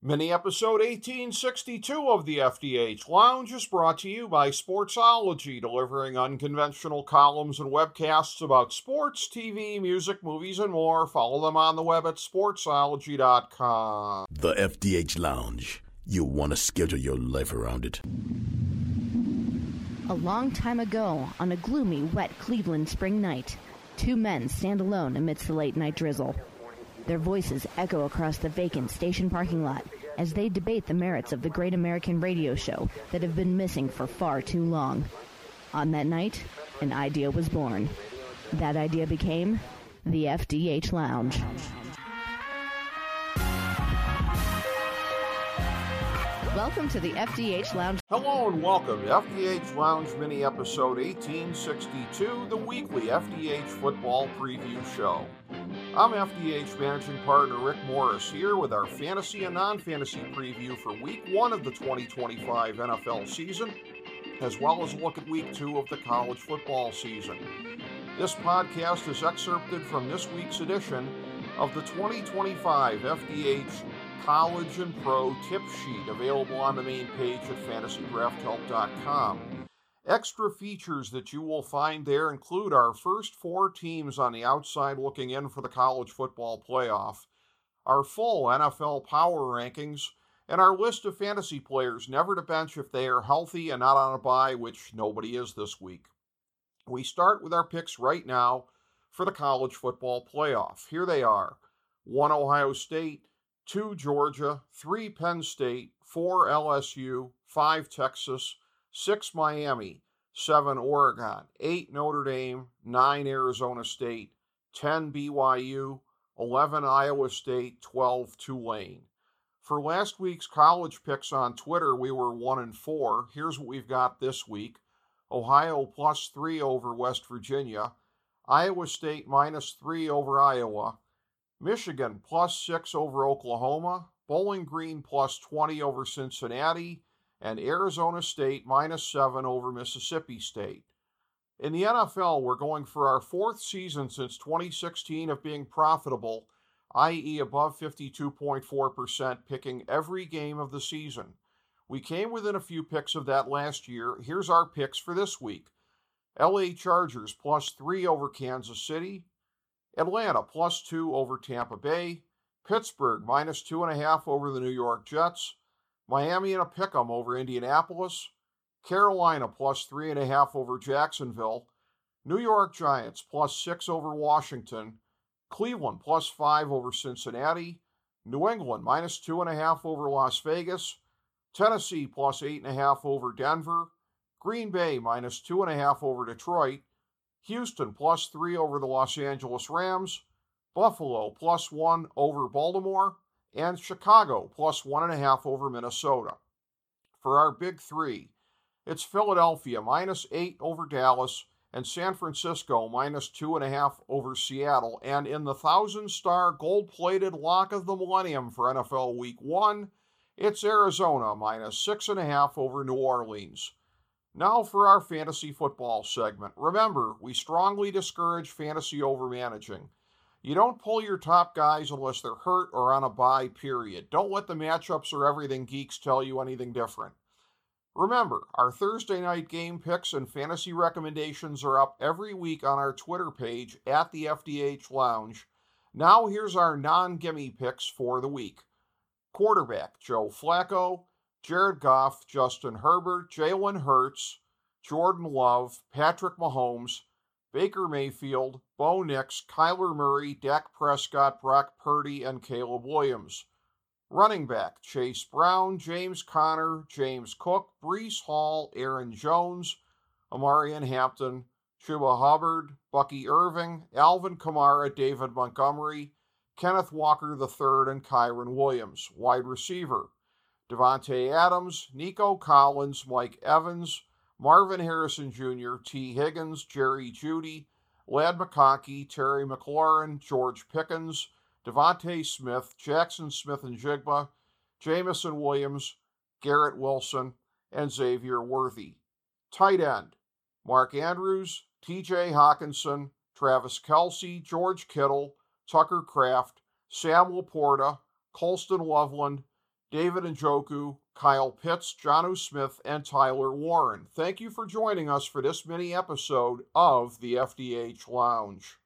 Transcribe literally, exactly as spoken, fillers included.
Mini episode eighteen sixty-two of the F D H Lounge is brought to you by Sportsology, delivering unconventional columns and webcasts about sports, T V, music, movies, and more. Follow them on the web at sportsology dot com. The F D H Lounge. You'll want to schedule your life around it. A long time ago, on a gloomy, wet Cleveland spring night, two men stand alone amidst the late-night drizzle. Their voices echo across the vacant station parking lot as they debate the merits of the great American radio show that have been missing for far too long. On that night, an idea was born. That idea became the F D H Lounge. Welcome to the F D H Lounge. Hello and welcome to F D H Lounge mini episode eighteen sixty-two, the weekly F D H football preview show. I'm F D H managing partner Rick Morris here with our fantasy and non-fantasy preview for week one of the twenty twenty-five N F L season, as well as a look at week two of the college football season. This podcast is excerpted from this week's edition of the twenty twenty-five F D H College and Pro Tip Sheet, available on the main page at fantasy draft help dot com. Extra features that you will find there include our first four teams on the outside looking in for the college football playoff, our full N F L power rankings, and our list of fantasy players never to bench if they are healthy and not on a bye, which nobody is this week. We start with our picks right now for the college football playoff. Here they are: one Ohio State, two Georgia, three Penn State, four L S U, five Texas, six Miami, seven Oregon, eight Notre Dame, nine Arizona State, ten B Y U, eleven Iowa State, twelve Tulane. For last week's college picks on Twitter, we were one and four. Here's what we've got this week: Ohio plus three over West Virginia, Iowa State minus three over Iowa, Michigan plus six over Oklahoma, Bowling Green plus twenty over Cincinnati, and Arizona State minus seven over Mississippi State. In the N F L, we're going for our fourth season since twenty sixteen of being profitable, that is above fifty-two point four percent, picking every game of the season. We came within a few picks of that last year. Here's our picks for this week: L A Chargers plus three over Kansas City, Atlanta plus two over Tampa Bay, Pittsburgh minus two and a half over the New York Jets, Miami in a pick'em over Indianapolis, Carolina plus three and a half over Jacksonville, New York Giants plus six over Washington, Cleveland plus five over Cincinnati, New England minus two and a half over Las Vegas, Tennessee plus eight and a half over Denver, Green Bay minus two and a half over Detroit, Houston plus three over the Los Angeles Rams, Buffalo plus one over Baltimore, and Chicago plus one and a half over Minnesota. For our big three, it's Philadelphia minus eight over Dallas and San Francisco minus two and a half over Seattle. And in the thousand-star gold-plated lock of the millennium for N F L Week One, it's Arizona minus six and a half over New Orleans. Now for our fantasy football segment. Remember, we strongly discourage fantasy overmanaging. You don't pull your top guys unless they're hurt or on a bye, period. Don't let the matchups or everything geeks tell you anything different. Remember, our Thursday night game picks and fantasy recommendations are up every week on our Twitter page at the F D H Lounge. Now here's our non-gimme picks for the week. Quarterback, Joe Flacco, Jared Goff, Justin Herbert, Jalen Hurts, Jordan Love, Patrick Mahomes, Baker Mayfield, Bo Nix, Kyler Murray, Dak Prescott, Brock Purdy, and Caleb Williams. Running back, Chase Brown, James Conner, James Cook, Breece Hall, Aaron Jones, Amarian Hampton, Chuba Hubbard, Bucky Irving, Alvin Kamara, David Montgomery, Kenneth Walker the third, and Kyron Williams. Wide receiver, Devontae Adams, Nico Collins, Mike Evans, Marvin Harrison Junior, T. Higgins, Jerry Jeudy, Ladd McConkey, Terry McLaurin, George Pickens, Devontae Smith, Jackson Smith and Jigba, Jamison Williams, Garrett Wilson, and Xavier Worthy. Tight end, Mark Andrews, T J Hawkinson, Travis Kelce, George Kittle, Tucker Kraft, Sam Laporta, Colston Loveland, David Njoku, Kyle Pitts, Jonnu Smith, and Tyler Warren. Thank you for joining us for this mini episode of the F D H Lounge.